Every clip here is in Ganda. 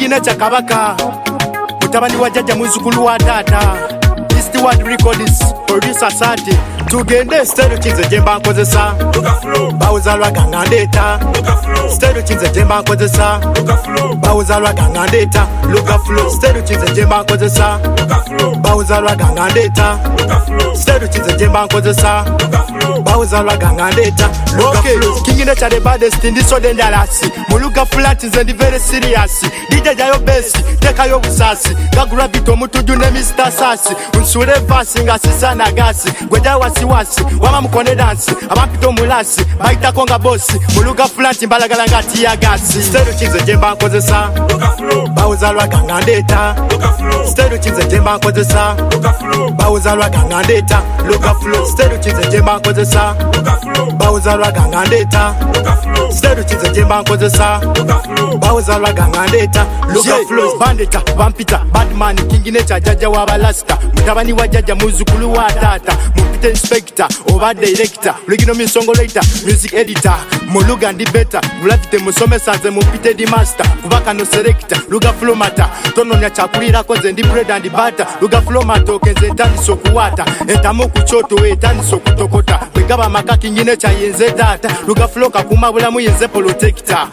Kingine cha kabaka mutabani wa jajja muzukulu wa tata Eastward Records producer Sati tugende stereo chinze jemba nkozesa bawuza lwaganga ndeta stereo chinze jemba nkozesa bawuza lwaganga ndeta luka flow stereo chinze jemba nkozesa bawuza lwaganga ndeta stereo chinze jemba nkozesa bawuza lwaganga ndeta luka flow kingine cha the baddest ndiso dangerous muluka flat nze ndi very serious DJ jayo best teka yo busasi gagura bito mutuju ne Mr Sasi unsure vasi ngasisa na gasi gweja wasiwasi wama mukone dance abampito mulasi baita konga bosi muluka flat mbalagala ngati ya gasi stereo chinze jemba nkozesa bawuza lwaganga ndeta stereo chinze jemba nkozesa bawuza lwaganga ndeta luka flow stereo chinze jemba nkozesa bawuza lwaganga ndeta stereo chinze jemba nkozesa bawuza lwaganga ndeta luka flow bandita vampita badman kingine cha jaja wa balasta mutabani wa jaja muzukulu wa tata mupite inspector oba director lugino misongolator music editor muluga ndi beta ulavite musomesa nze mupite di master kubaka no selector luga flow mata tononya chakulira koze ndi bread and butter luga flow mato kenze tani sokuwata etamu kuchoto etani sokutokota begaba maka kingine cha yenze data luga flow kakuma bulamu yenze protector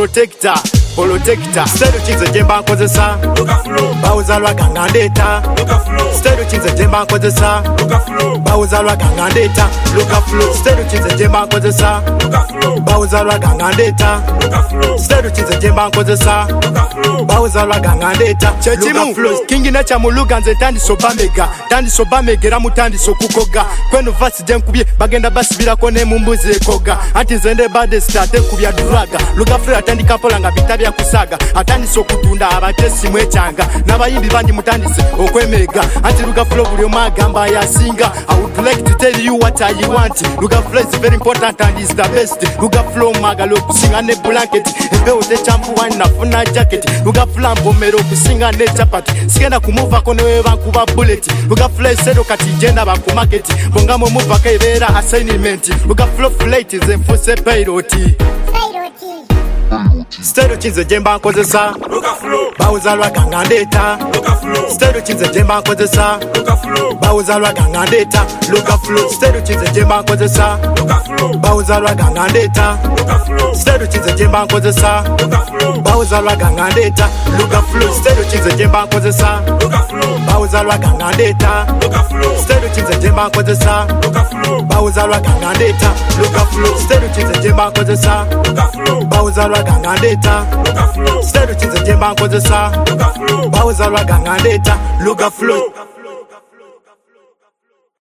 stereo chinze jemba nkozesa bawuza lwaganga ndeta stereo chinze jemba nkozesa bawuza lwaganga ndeta luka flow stereo chinze jemba nkozesa bawuza lwaganga ndeta stereo chinze jemba nkozesa bawuza lwaganga ndeta luka flow kingine cha muluga nze tandi sobamegera mutandi sokukoga kwenu vasi jenkubye bagenda basibirako ne mumbuzi ekoga anti nzende baddest ate kubya duraga luka flow atandika polanga bitabya kusaga atandise okutunda abatesi mwechanga n'abayimbi bandi mutandise okwemega anti luka flow buli omu agamba yasinga. I would like to tell you what I want. Luka flow is very important and is the best. Luka flow magalo kusinga ne blanket embewo techampu wine nafuna jacket luka flow mbomero kusinga ne chapati sigenda kumuva ko newe bankuba bullet luka flow sedo kati jenda bakumarket bongamo muva ka ebera assignment luka flow flight is enforce pilot stereo chinze jemba nkozesa bawuza lwaganga ndeta stereo chinze jemba nkozesa bawuza lwaganga ndeta luka flow stereo chinze jemba nkozesa bawuza lwaganga ndeta stereo chinze jemba nkozesa bawuza lwaganga ndeta luka flow stereo chinze jemba nkozesa bawuza lwaganga ndeta stereo chinze jemba nkozesa bawuza lwaganga ndeta luka flow stereo chinze jemba nkozesa bawuza lwaganga ndeta stereo chinze jemba nkozesa bawuza lwaganga ndeta luka flow